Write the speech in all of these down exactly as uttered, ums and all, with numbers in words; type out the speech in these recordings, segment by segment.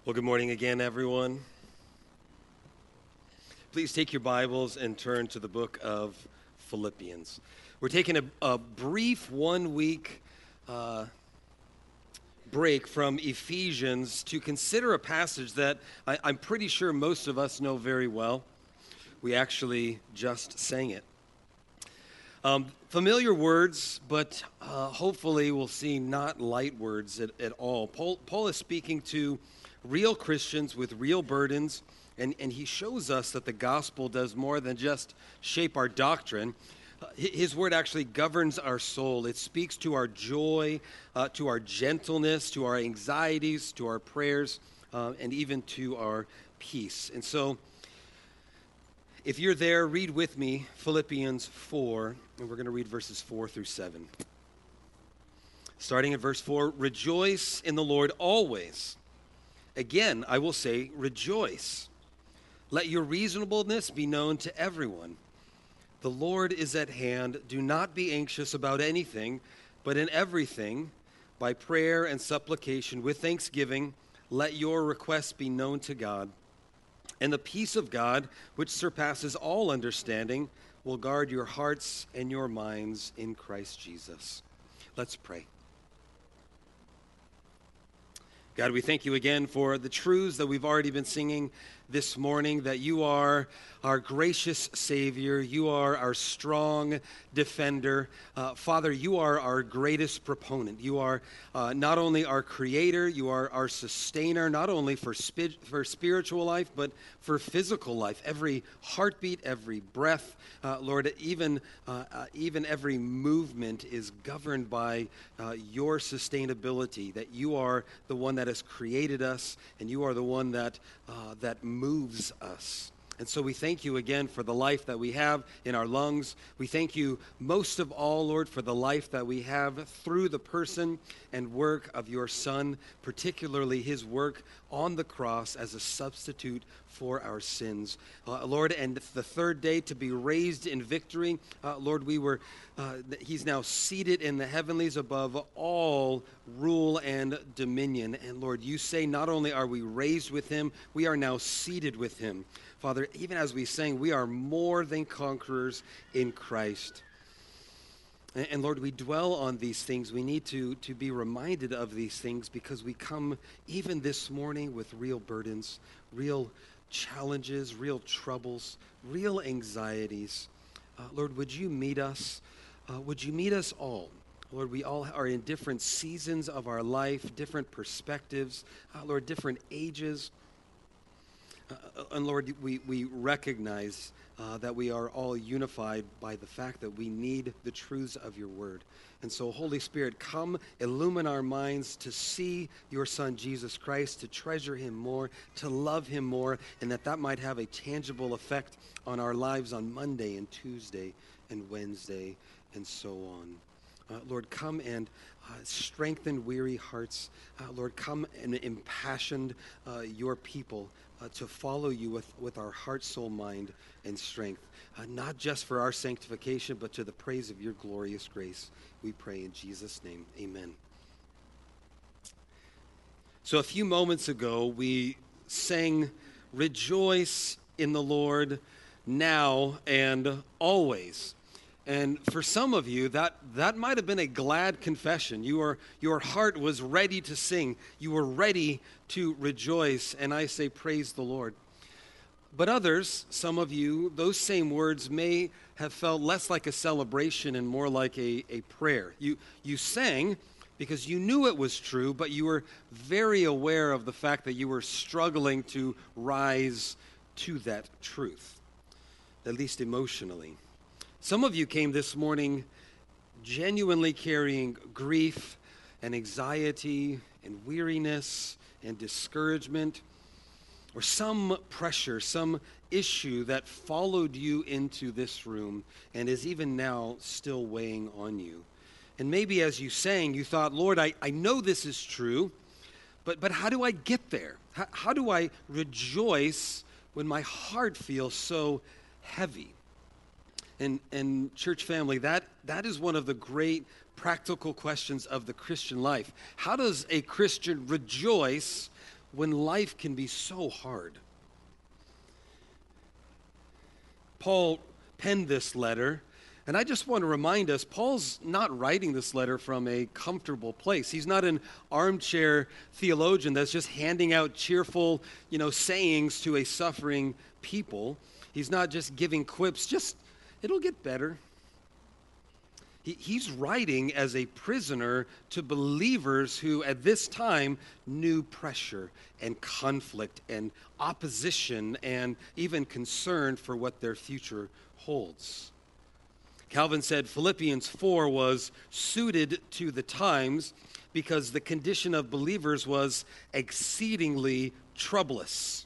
Well, good morning again, everyone. Please take your Bibles and turn to the book of Philippians. We're taking a, a brief one-week uh, break from Ephesians to consider a passage that I, I'm pretty sure most of us know very well. We actually just sang it. Um, familiar words, but uh, hopefully we'll see not light words at, at all. Paul, Paul is speaking to real Christians with real burdens, and, and he shows us that the gospel does more than just shape our doctrine. Uh, his word actually governs our soul. It speaks to our joy, uh, to our gentleness, to our anxieties, to our prayers, uh, and even to our peace. And so, if you're there, read with me Philippians four, and we're going to read verses four through seven. Starting at verse four, rejoice in the Lord always. Again, I will say, rejoice. Let your reasonableness be known to everyone. The Lord is at hand. Do not be anxious about anything, but in everything, by prayer and supplication, with thanksgiving, let your requests be known to God. And the peace of God, which surpasses all understanding, will guard your hearts and your minds in Christ Jesus. Let's pray. God, we thank you again for the truths that we've already been singing this morning, that you are our gracious Savior, you are our strong defender. Uh, Father, you are our greatest proponent. You are uh, not only our creator, you are our sustainer, not only for, spi- for spiritual life, but for physical life. Every heartbeat, every breath, uh, Lord, even, uh, uh, even every movement is governed by uh, your sustainability, that you are the one that has created us, and you are the one that, uh, that moves us. And so we thank you again for the life that we have in our lungs. We thank you most of all, Lord, for the life that we have through the person and work of your Son, particularly his work on the cross as a substitute for our sins. Uh, Lord, and the third day to be raised in victory. Uh, Lord, we were, uh, he's now seated in the heavenlies above all rule and dominion. And Lord, you say not only are we raised with him, we are now seated with him. Father, even as we sang, we are more than conquerors in Christ. And, and Lord, we dwell on these things. We need to, to be reminded of these things because we come even this morning with real burdens, real challenges, real troubles, real anxieties. Uh, Lord, would you meet us? Uh, would you meet us all? Lord, we all are in different seasons of our life, different perspectives, uh, Lord, different ages. Uh, and Lord, we, we recognize uh, that we are all unified by the fact that we need the truths of your word. And so, Holy Spirit, come illumine our minds to see your Son, Jesus Christ, to treasure him more, to love him more, and that that might have a tangible effect on our lives on Monday and Tuesday and Wednesday and so on. Uh, Lord, come and uh, strengthen weary hearts. Uh, Lord, come and impassion uh, your people uh, to follow you with, with our heart, soul, mind, and strength. Uh, not just for our sanctification, but to the praise of your glorious grace. We pray in Jesus' name. Amen. So a few moments ago, we sang, "Rejoice in the Lord now and always." And for some of you, that, that might have been a glad confession. You were, your heart was ready to sing. You were ready to rejoice. And I say, praise the Lord. But others, some of you, those same words may have felt less like a celebration and more like a, a prayer. You, you sang because you knew it was true, but you were very aware of the fact that you were struggling to rise to that truth, at least emotionally. Some of you came this morning genuinely carrying grief and anxiety and weariness and discouragement, or some pressure, some issue that followed you into this room and is even now still weighing on you. And maybe as you sang, you thought, Lord, I, I know this is true, but, but how do I get there? How, how do I rejoice when my heart feels so heavy? And, and church family, that, that is one of the great practical questions of the Christian life. How does a Christian rejoice when life can be so hard. Paul penned this letter, and I just want to remind us, Paul's not writing this letter from a comfortable place. He's not an armchair theologian that's just handing out cheerful, you know, sayings to a suffering people. He's not just giving quips, just, it'll get better. He, he's writing as a prisoner to believers who at this time knew pressure and conflict and opposition and even concern for what their future holds. Calvin said Philippians four was suited to the times because the condition of believers was exceedingly troublous.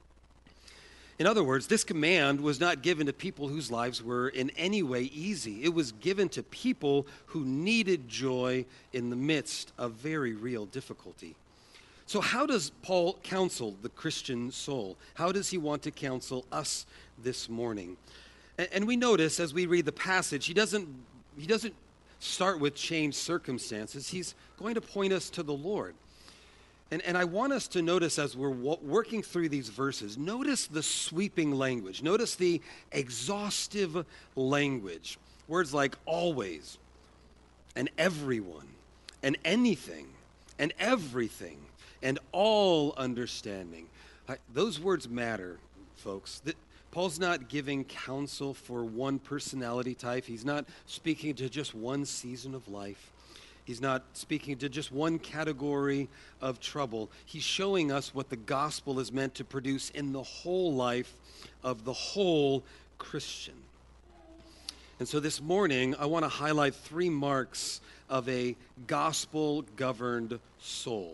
In other words, this command was not given to people whose lives were in any way easy. It was given to people who needed joy in the midst of very real difficulty. So how does Paul counsel the Christian soul? How does he want to counsel us this morning? And, and we notice as we read the passage, he doesn't, he doesn't start with changed circumstances. He's going to point us to the Lord. And, and I want us to notice as we're w- working through these verses, notice the sweeping language. Notice the exhaustive language. Words like always, and everyone, and anything, and everything, and all understanding. I, those words matter, folks. The, Paul's not giving counsel for one personality type. He's not speaking to just one season of life. He's not speaking to just one category of trouble. He's showing us what the gospel is meant to produce in the whole life of the whole Christian. And so this morning, I want to highlight three marks of a gospel-governed soul.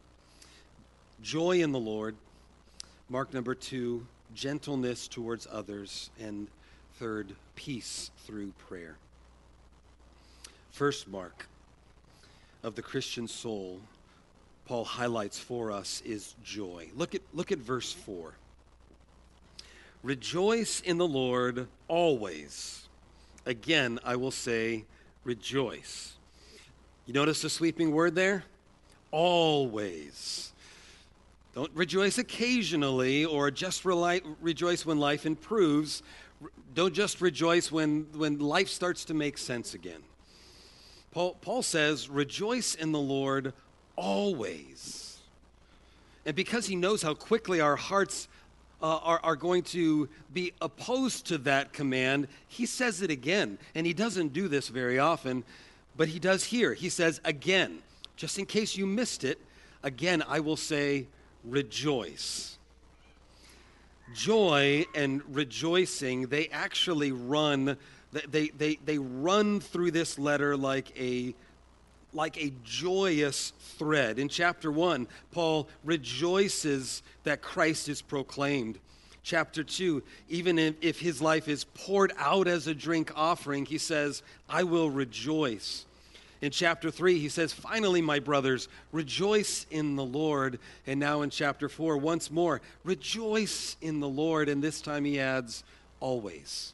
Joy in the Lord. Mark number two, gentleness towards others. And third, peace through prayer. First mark of the Christian soul, Paul highlights for us, is joy. Look at, look at verse four. Rejoice in the Lord always. Again, I will say, rejoice. You notice the sweeping word there? Always. Don't rejoice occasionally or just rely, rejoice when life improves. Don't just rejoice when, when life starts to make sense again. Paul, Paul says, rejoice in the Lord always. And because he knows how quickly our hearts uh, are, are going to be opposed to that command, he says it again. And he doesn't do this very often, but he does here. He says, again, just in case you missed it, again, I will say, rejoice. Joy and rejoicing, they actually run They, they, they run through this letter like a, like a joyous thread. In chapter one, Paul rejoices that Christ is proclaimed. Chapter two, even if, if his life is poured out as a drink offering, he says, I will rejoice. In chapter three, he says, finally, my brothers, rejoice in the Lord. And now in chapter four, once more, rejoice in the Lord. And this time he adds, always.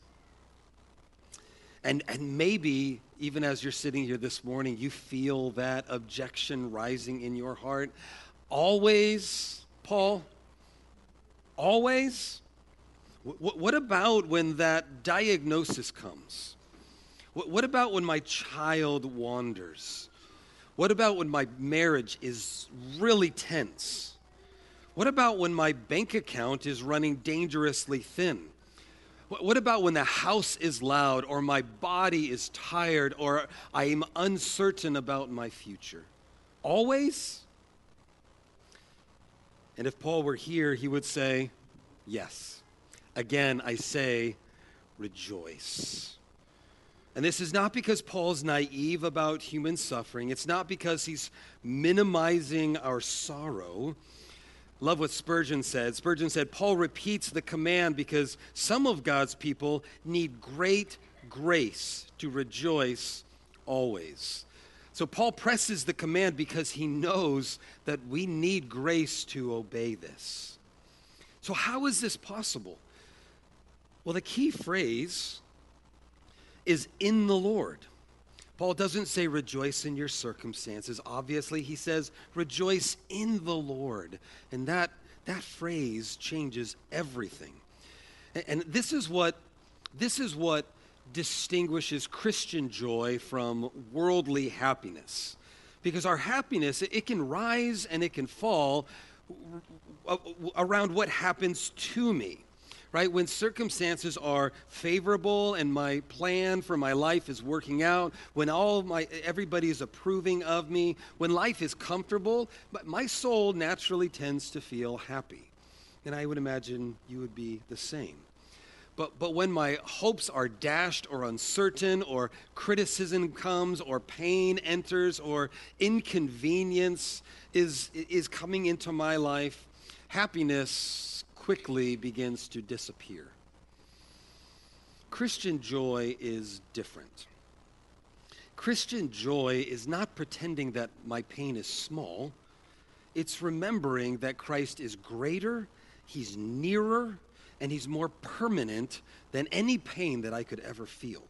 And and maybe, even as you're sitting here this morning, you feel that objection rising in your heart. Always, Paul? Always? W- what about when that diagnosis comes? W- what about when my child wanders? What about when my marriage is really tense? What about when my bank account is running dangerously thin? What about when the house is loud, or my body is tired, or I am uncertain about my future? Always? And if Paul were here, he would say, yes. Again, I say, rejoice. And this is not because Paul's naive about human suffering. It's not because he's minimizing our sorrow. Love what Spurgeon said. Spurgeon said, Paul repeats the command because some of God's people need great grace to rejoice always. So Paul presses the command because he knows that we need grace to obey this. So how is this possible? Well, the key phrase is in the Lord. Paul doesn't say rejoice in your circumstances. Obviously, he says rejoice in the Lord. And that, that phrase changes everything. And, and this is what, this is what distinguishes Christian joy from worldly happiness. Because our happiness, it can rise and it can fall around what happens to me. Right? When circumstances are favorable and my plan for my life is working out, when all my everybody is approving of me, when life is comfortable, my soul naturally tends to feel happy. And I would imagine you would be the same. But but when my hopes are dashed or uncertain, or criticism comes, or pain enters, or inconvenience is is coming into my life, happiness quickly begins to disappear. Christian joy is different. Christian joy is not pretending that my pain is small. It's remembering that Christ is greater, he's nearer, and he's more permanent than any pain that I could ever feel.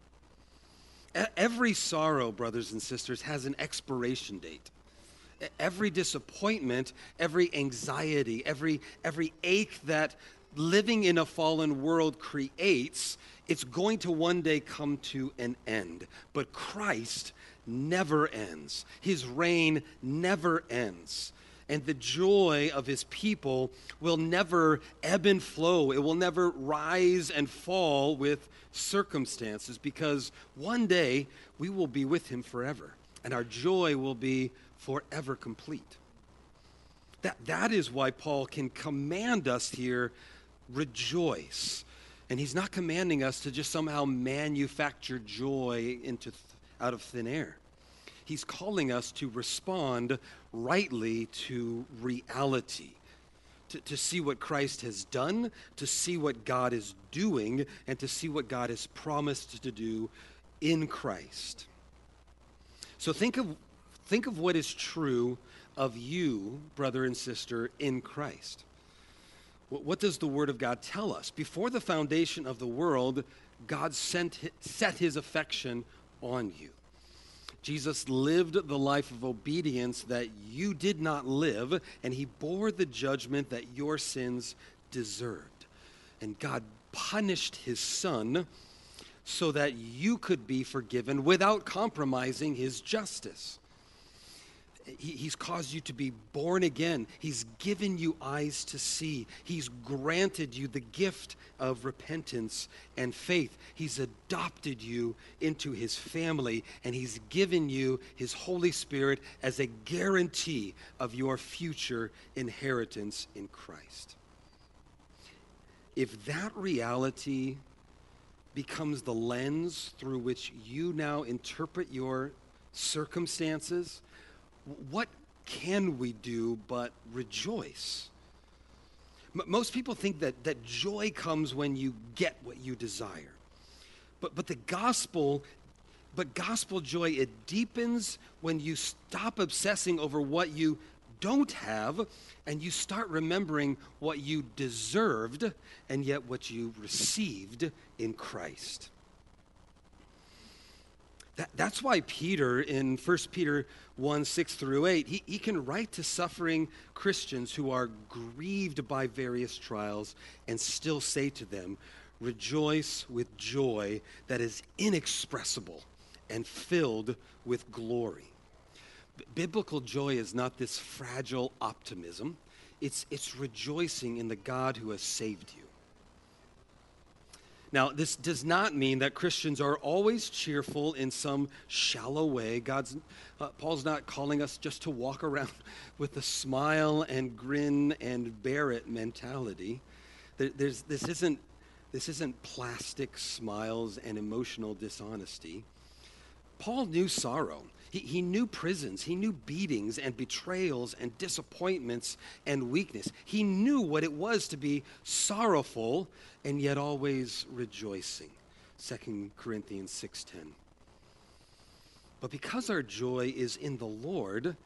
Every sorrow, brothers and sisters, has an expiration date. Every disappointment, every anxiety, every every ache that living in a fallen world creates, it's going to one day come to an end. But Christ never ends. His reign never ends. And the joy of his people will never ebb and flow. It will never rise and fall with circumstances, because one day we will be with him forever, and our joy will be forever complete. That, that is why Paul can command us here, rejoice. And he's not commanding us to just somehow manufacture joy into th- out of thin air. He's calling us to respond rightly to reality, to, to see what Christ has done, to see what God is doing, and to see what God has promised to do in Christ. So think of Think of what is true of you, brother and sister, in Christ. What does the Word of God tell us? Before the foundation of the world, God sent, set his affection on you. Jesus lived the life of obedience that you did not live, and he bore the judgment that your sins deserved. And God punished his Son so that you could be forgiven without compromising his justice. He, he's caused you to be born again. He's given you eyes to see. He's granted you the gift of repentance and faith. He's adopted you into his family, and he's given you his Holy Spirit as a guarantee of your future inheritance in Christ. If that reality becomes the lens through which you now interpret your circumstances, what can we do but rejoice? M- most people think that, that joy comes when you get what you desire. But, but the gospel, but gospel joy, it deepens when you stop obsessing over what you don't have, and you start remembering what you deserved and yet what you received in Christ. That, that's why Peter, in First Peter one, six through eight, he, he can write to suffering Christians who are grieved by various trials and still say to them, rejoice with joy that is inexpressible and filled with glory. B- biblical joy is not this fragile optimism. It's, it's rejoicing in the God who has saved you. Now, this does not mean that Christians are always cheerful in some shallow way. God's, uh, Paul's not calling us just to walk around with a smile and grin and bear it mentality. There, there's, this isn't, this isn't plastic smiles and emotional dishonesty. Paul knew sorrow. He, he knew prisons. He knew beatings and betrayals and disappointments and weakness. He knew what it was to be sorrowful and yet always rejoicing. Second Corinthians six ten. But because our joy is in the Lord,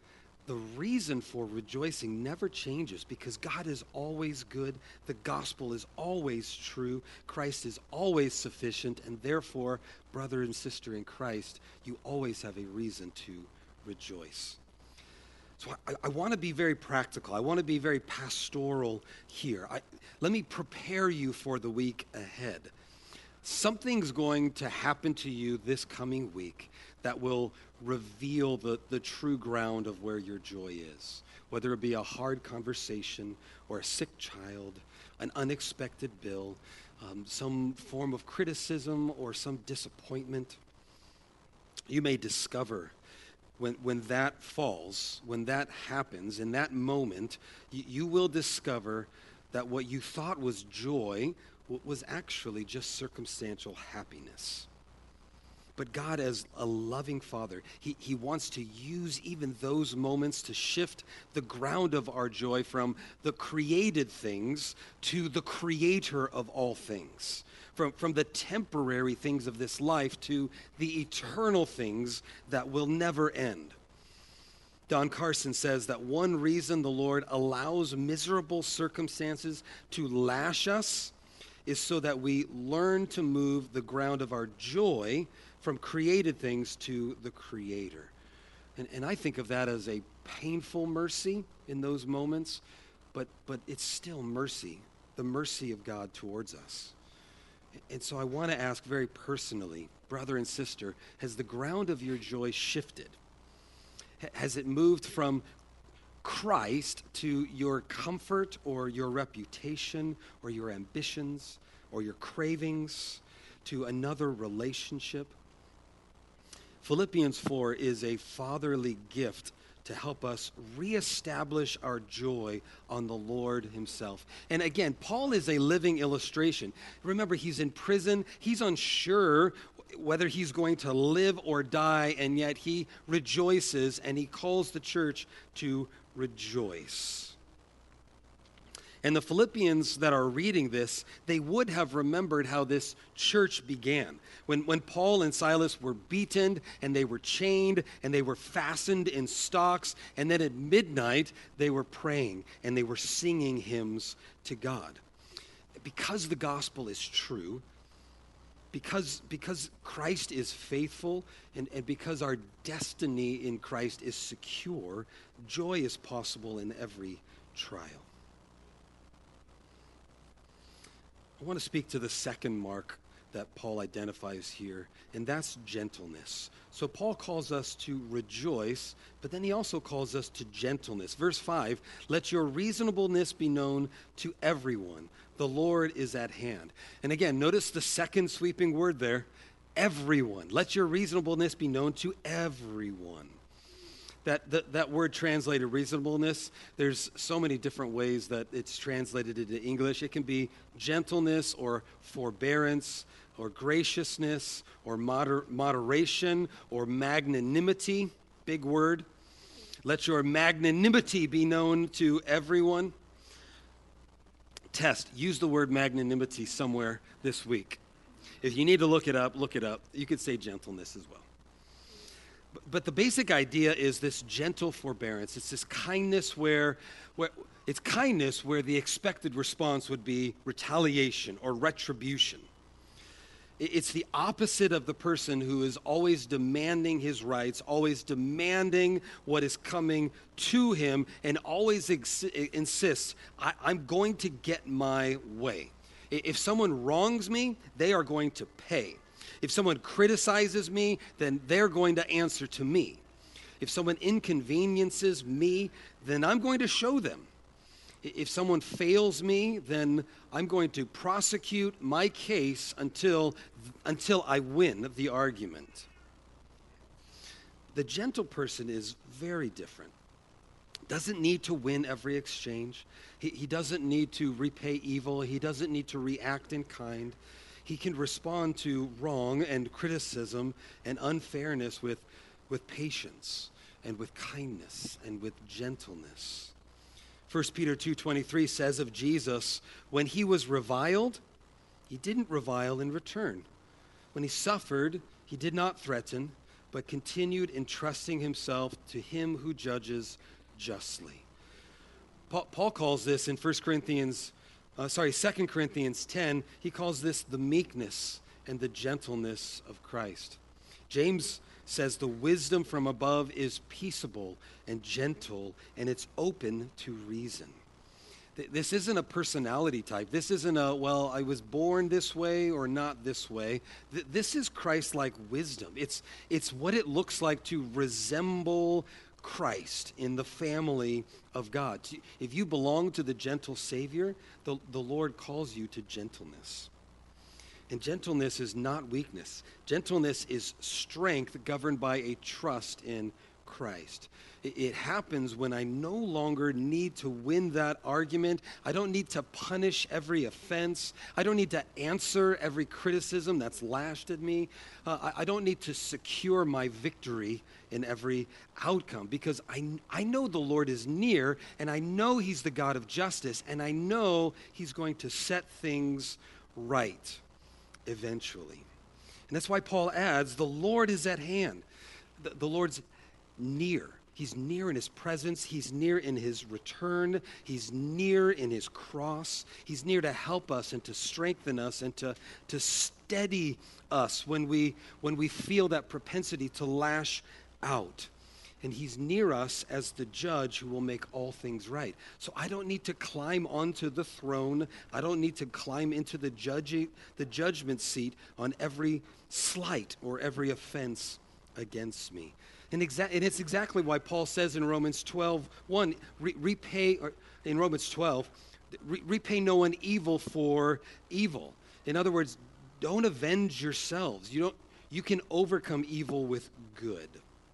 the reason for rejoicing never changes because God is always good. The gospel is always true. Christ is always sufficient. And therefore, brother and sister in Christ, you always have a reason to rejoice. So I, I want to be very practical. I want to be very pastoral here. I, let me prepare you for the week ahead. Something's going to happen to you this coming week that will reveal the, the true ground of where your joy is, whether it be a hard conversation or a sick child, an unexpected bill, um, some form of criticism or some disappointment. You may discover when, when that falls, when that happens, in that moment, you, you will discover that what you thought was joy was actually just circumstantial happiness. But God, as a loving Father, he, he wants to use even those moments to shift the ground of our joy from the created things to the creator of all things, from, from the temporary things of this life to the eternal things that will never end. Don Carson says that one reason the Lord allows miserable circumstances to lash us is so that we learn to move the ground of our joy from created things to the Creator. And, and I think of that as a painful mercy in those moments, but, but it's still mercy, the mercy of God towards us. And so I want to ask very personally, brother and sister, has the ground of your joy shifted? Has it moved from Christ to your comfort or your reputation or your ambitions or your cravings, to another relationship? Philippians four is a fatherly gift to help us reestablish our joy on the Lord himself. And again, Paul is a living illustration. Remember, he's in prison. He's unsure whether he's going to live or die, and yet he rejoices, and he calls the church to rejoice. And the Philippians that are reading this, they would have remembered how this church began. When, when Paul and Silas were beaten, and they were chained, and they were fastened in stocks, and then at midnight, they were praying, and they were singing hymns to God. Because the gospel is true, because, because Christ is faithful, and, and because our destiny in Christ is secure, joy is possible in every trial. I want to speak to the second mark that Paul identifies here, and that's gentleness. So Paul calls us to rejoice, but then he also calls us to gentleness. Verse five, let your reasonableness be known to everyone. The Lord is at hand. And again, notice the second sweeping word there, everyone. Let your reasonableness be known to everyone. That, that that word translated reasonableness, there's so many different ways that it's translated into English. It can be gentleness or forbearance or graciousness or moder- moderation or magnanimity, big word. Let your magnanimity be known to everyone. Test, use the word magnanimity somewhere this week. If you need to look it up, look it up. You could say gentleness as well. But the basic idea is this gentle forbearance. It's this kindness where, where it's kindness where the expected response would be retaliation or retribution. It's the opposite of the person who is always demanding his rights, always demanding what is coming to him, and always ex- insists, I- I'm going to get my way. If someone wrongs me, they are going to pay. If someone criticizes me, then they're going to answer to me. If someone inconveniences me, then I'm going to show them. If someone fails me, then I'm going to prosecute my case until, until I win the argument. The gentle person is very different. Doesn't need to win every exchange. He, he doesn't need to repay evil. He doesn't need to react in kind. He can respond to wrong and criticism and unfairness with, with patience and with kindness and with gentleness. First Peter two twenty-three says of Jesus, when he was reviled, he didn't revile in return. When he suffered, he did not threaten, but continued entrusting himself to him who judges justly. Paul, Paul calls this in First Corinthians, uh, sorry, Second Corinthians ten, he calls this the meekness and the gentleness of Christ. James says the wisdom from above is peaceable and gentle, and it's open to reason. This isn't a personality type. This isn't a, well, I was born this way or not this way. This is Christ-like wisdom. It's, it's what it looks like to resemble Christ in the family of God. If you belong to the gentle Savior, the, the Lord calls you to gentleness. And gentleness is not weakness. Gentleness is strength governed by a trust in Christ. It happens when I no longer need to win that argument. I don't need to punish every offense. I don't need to answer every criticism that's lashed at me. Uh, I don't need to secure my victory in every outcome, because I, I know the Lord is near, and I know he's the God of justice, and I know he's going to set things right eventually. And that's why Paul adds, the Lord is at hand. The, the Lord's near. He's near in his presence. He's near in his return. He's near in his cross. He's near to help us and to strengthen us and to, to steady us when we, when we feel that propensity to lash out. And he's near us as the judge who will make all things right. So I don't need to climb onto the throne. I don't need to climb into the, judging, the judgment seat on every slight or every offense against me. And, exa- and it's exactly why Paul says in Romans twelve one, re- repay, or in Romans twelve, re- repay no one evil for evil. In other words, don't avenge yourselves. You don't. You can overcome evil with good.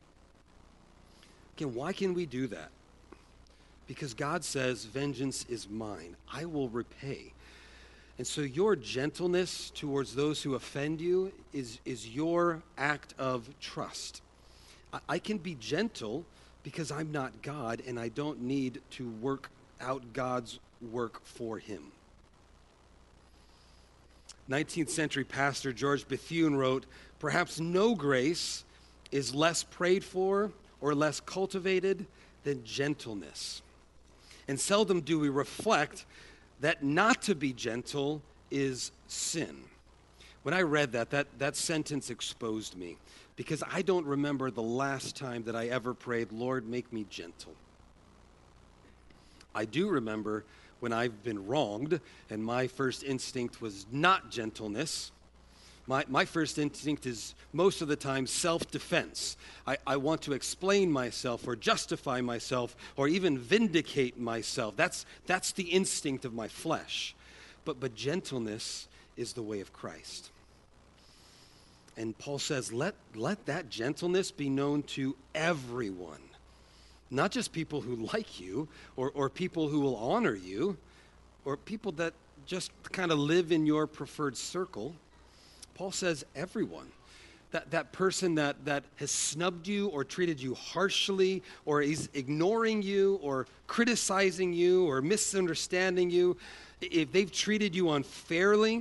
Again, why can we do that? Because God says, vengeance is mine. I will repay. And so your gentleness towards those who offend you is, is your act of trust. I can be gentle because I'm not God, and I don't need to work out God's work for him. nineteenth century pastor George Bethune wrote, perhaps no grace is less prayed for or less cultivated than gentleness. And seldom do we reflect that not to be gentle is sin. When I read that, that, that sentence exposed me, because I don't remember the last time that I ever prayed, Lord, make me gentle. I do remember when I've been wronged, and my first instinct was not gentleness. My, my first instinct is most of the time self-defense. I, I want to explain myself or justify myself or even vindicate myself. That's, that's the instinct of my flesh. But, but gentleness is the way of Christ. And Paul says, let, let that gentleness be known to everyone, not just people who like you or, or people who will honor you or people that just kind of live in your preferred circle. Paul says everyone. That, that person that, that has snubbed you or treated you harshly or is ignoring you or criticizing you or misunderstanding you, if they've treated you unfairly,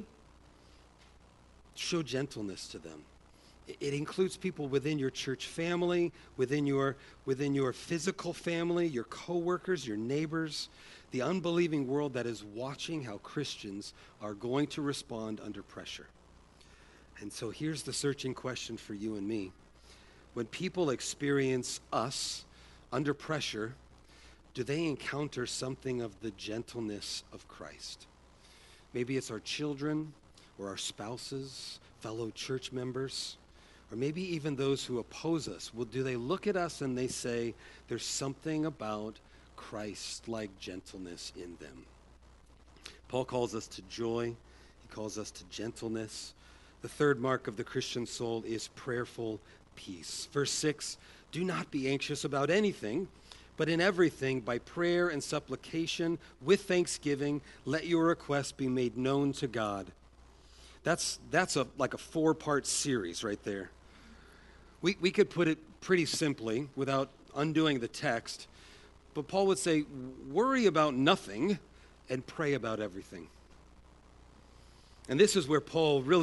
show gentleness to them. It includes people within your church family, within your, within your physical family, your coworkers, your neighbors, the unbelieving world that is watching how Christians are going to respond under pressure. And so here's the searching question for you and me. When people experience us under pressure, do they encounter something of the gentleness of Christ? Maybe it's our children or our spouses, fellow church members, or maybe even those who oppose us. Well, do they look at us and they say, there's something about Christ-like gentleness in them? Paul calls us to joy. He calls us to gentleness. The third mark of the Christian soul is prayerful peace. Verse six, do not be anxious about anything, but in everything, by prayer and supplication, with thanksgiving, let your requests be made known to God. That's that's a like a four-part series right there. We we could put it pretty simply without undoing the text, but Paul would say, worry about nothing and pray about everything. And this is where Paul really,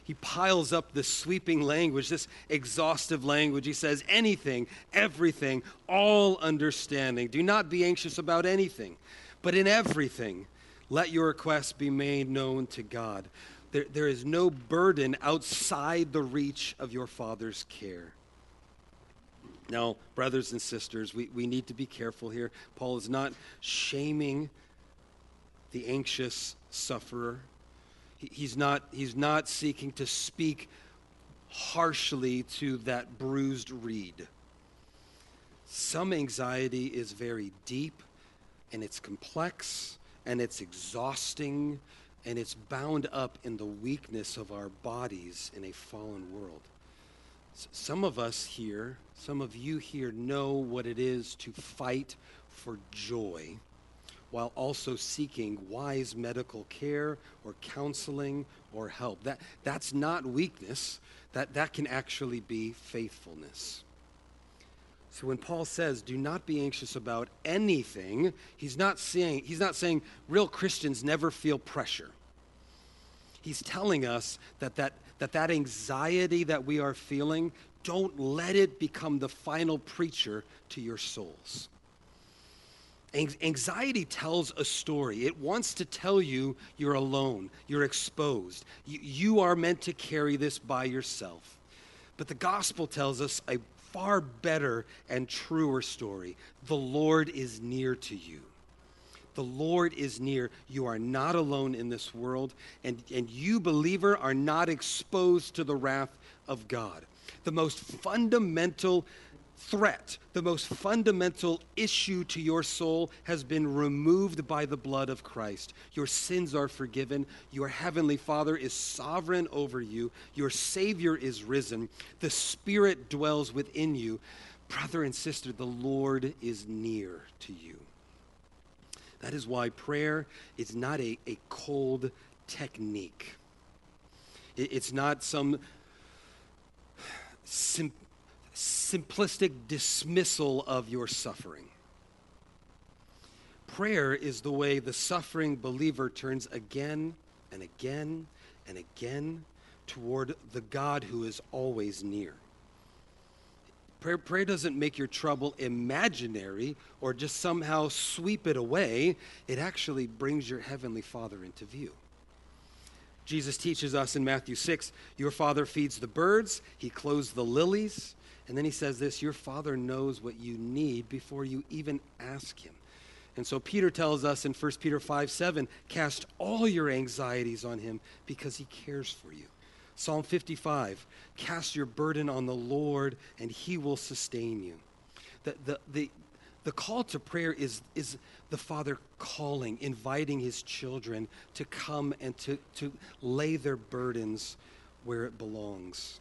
he piles up this sweeping language, this exhaustive language. He says, anything, everything, all understanding. Do not be anxious about anything, but in everything, let your requests be made known to God. There, there is no burden outside the reach of your Father's care. Now, brothers and sisters, we, we need to be careful here. Paul is not shaming the anxious sufferer. He, he's not, he's not seeking to speak harshly to that bruised reed. Some anxiety is very deep, and it's complex, and it's exhausting, and it's bound up in the weakness of our bodies in a fallen world. Some of us here, some of you here know what it is to fight for joy while also seeking wise medical care or counseling or help. That, that's not weakness. That, that can actually be faithfulness. So when Paul says, do not be anxious about anything, he's not saying, he's not saying real Christians never feel pressure. He's telling us that that, that that anxiety that we are feeling, don't let it become the final preacher to your souls. Anxiety tells a story. It wants to tell you you're alone, you're exposed. You, you are meant to carry this by yourself. But the gospel tells us a far better and truer story. The Lord is near to you. The Lord is near. You are not alone in this world, and, and you, believer, are not exposed to the wrath of God. The most fundamental threat, the most fundamental issue to your soul has been removed by the blood of Christ. Your sins are forgiven. Your heavenly Father is sovereign over you. Your Savior is risen. The Spirit dwells within you. Brother and sister, the Lord is near to you. That is why prayer is not a, a cold technique. It, it's not some sim, simplistic dismissal of your suffering. Prayer is the way the suffering believer turns again and again and again toward the God who is always near. Prayer, prayer doesn't make your trouble imaginary or just somehow sweep it away. It actually brings your heavenly Father into view. Jesus teaches us in Matthew six, your Father feeds the birds, he clothes the lilies, and then he says this, your Father knows what you need before you even ask him. And so Peter tells us in First Peter five seven, cast all your anxieties on him because he cares for you. Psalm fifty-five, cast your burden on the Lord and he will sustain you. The, the, the, the call to prayer is, is the Father calling, inviting his children to come and to, to lay their burdens where it belongs.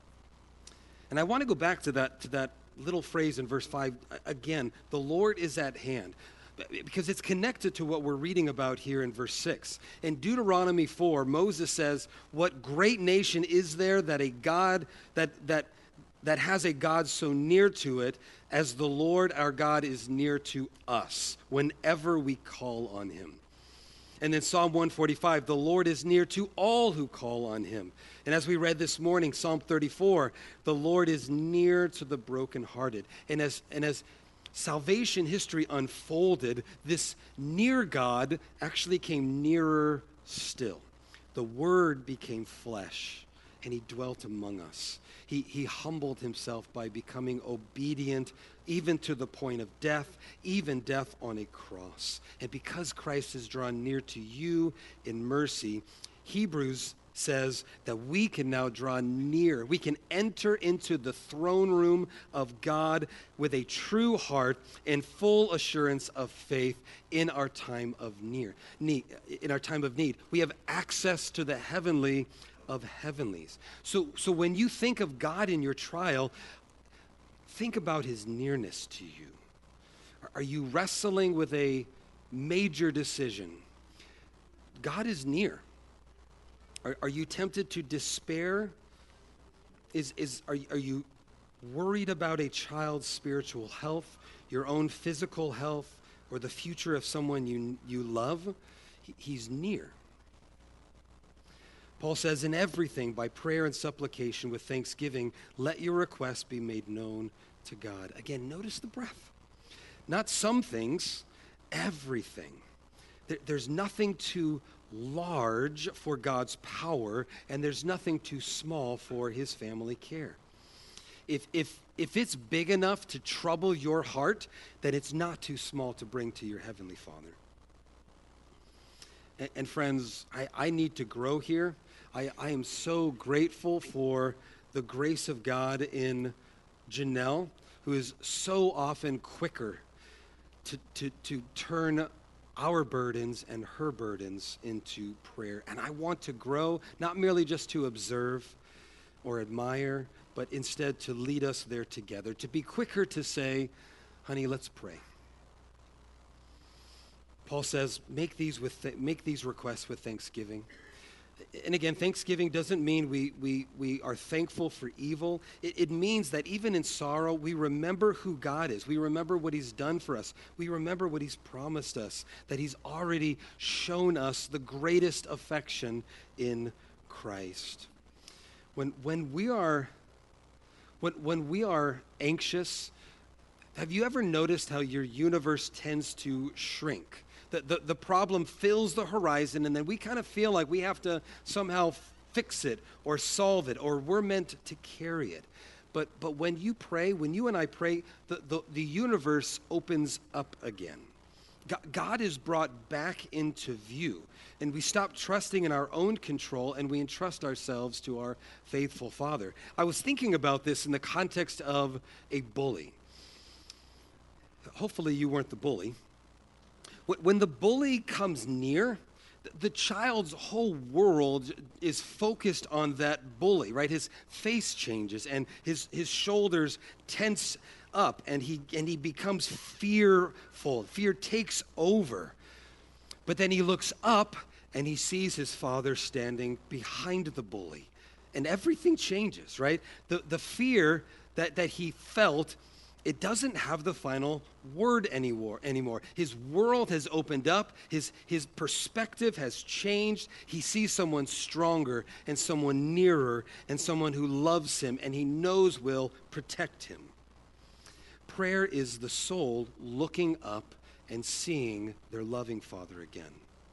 And I want to go back to that, to that little phrase in verse five again, the Lord is at hand. Because it's connected to what we're reading about here in verse six. In Deuteronomy four, Moses says, what great nation is there that a God, that, that, that has a God so near to it as the Lord our God is near to us whenever we call on him. And then Psalm one forty-five, the Lord is near to all who call on him. And as we read this morning, Psalm thirty-four, the Lord is near to the brokenhearted. And as, and as salvation history unfolded, this near God actually came nearer still. The Word became flesh, and he dwelt among us. He, he humbled himself by becoming obedient, even to the point of death, even death on a cross. And because Christ has drawn near to you in mercy, Hebrews says that we can now draw near. We can enter into the throne room of God with a true heart and full assurance of faith in our time of near, need. In our time of need, we have access to the heavenly of heavenlies. So, so when you think of God in your trial, think about his nearness to you. Are you wrestling with a major decision? God is near. Are, are you tempted to despair? Is, is, are, are you worried about a child's spiritual health, your own physical health, or the future of someone you, you love? He, he's near. Paul says, in everything, by prayer and supplication with thanksgiving, let your requests be made known to God. Again, notice the breath. Not some things, everything. There, there's nothing too large for God's power, and there's nothing too small for his family care. If, if, if it's big enough to trouble your heart, then it's not too small to bring to your Heavenly Father. And, and friends, I, I need to grow here. I, I am so grateful for the grace of God in Janelle, who is so often quicker to, to, to turn our burdens and her burdens into prayer. And I want to grow, not merely just to observe or admire, but instead to lead us there together, to be quicker to say, honey, let's pray. Paul says, make these with th- make these requests with thanksgiving. And again, thanksgiving doesn't mean we we we are thankful for evil. It, it means that even in sorrow, we remember who God is. We remember what he's done for us. We remember what he's promised us, that he's already shown us the greatest affection in Christ. When when we are when when we are anxious, have you ever noticed how your universe tends to shrink? The, the, the problem fills the horizon, and then we kind of feel like we have to somehow fix it or solve it, or we're meant to carry it. But but when you pray, when you and I pray, the, the, the universe opens up again. God is brought back into view, and we stop trusting in our own control, and we entrust ourselves to our faithful Father. I was thinking about this in the context of a bully. Hopefully you weren't the bully. When the bully comes near, the child's whole world is focused on that bully, right? His face changes and his, his shoulders tense up, and he and he becomes fearful. Fear takes over. But then he looks up and he sees his father standing behind the bully. And everything changes, right? The the fear that, that he felt, it doesn't have the final word anymore. anymore. His world has opened up. His, his perspective has changed. He sees someone stronger and someone nearer and someone who loves him and he knows will protect him. Prayer is the soul looking up and seeing their loving Father again.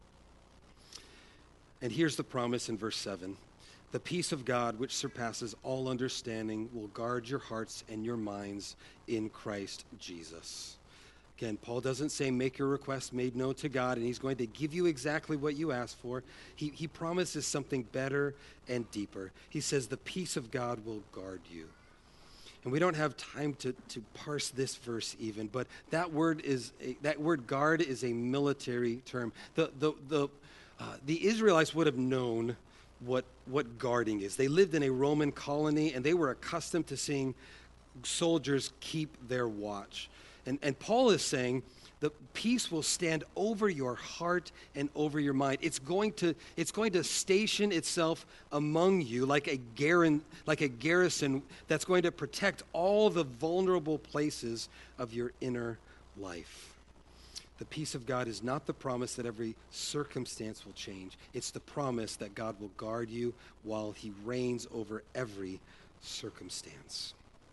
And here's the promise in verse seven. The peace of God, which surpasses all understanding, will guard your hearts and your minds in Christ Jesus. Again, Paul doesn't say make your request made known to God and he's going to give you exactly what you asked for. He, he promises something better and deeper. He says the peace of God will guard you. And we don't have time to, to parse this verse even, but that word is a, that word guard is a military term. The the the uh, the Israelites would have known what what guarding is. They lived in a Roman colony and they were accustomed to seeing soldiers keep their watch. And and Paul is saying the peace will stand over your heart and over your mind. It's going to it's going to station itself among you like a garrison, like a garrison that's going to protect all the vulnerable places of your inner life. The peace of God is not the promise that every circumstance will change. It's the promise that God will guard you while he reigns over every circumstance.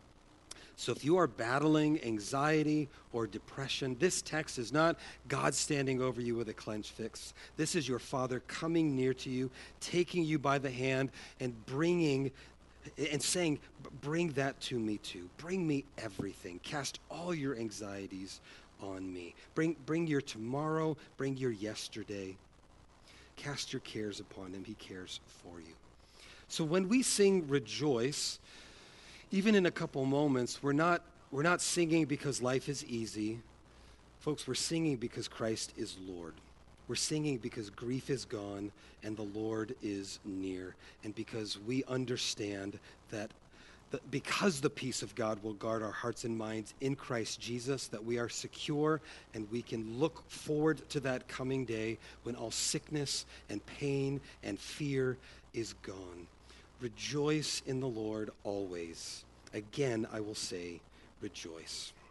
So if you are battling anxiety or depression, this text is not God standing over you with a clenched fist. This is your Father coming near to you, taking you by the hand and bringing and saying, bring that to me too. Bring me everything. Cast all your anxieties on me. Bring, bring your tomorrow, bring your yesterday. Cast your cares upon him. He cares for you. So when we sing Rejoice, even in a couple moments, we're not, we're not singing because life is easy. Folks, we're singing because Christ is Lord. We're singing because grief is gone and the Lord is near, and because we understand that the, because the peace of God will guard our hearts and minds in Christ Jesus, that we are secure and we can look forward to that coming day when all sickness and pain and fear is gone. Rejoice in the Lord always. Again, I will say, rejoice.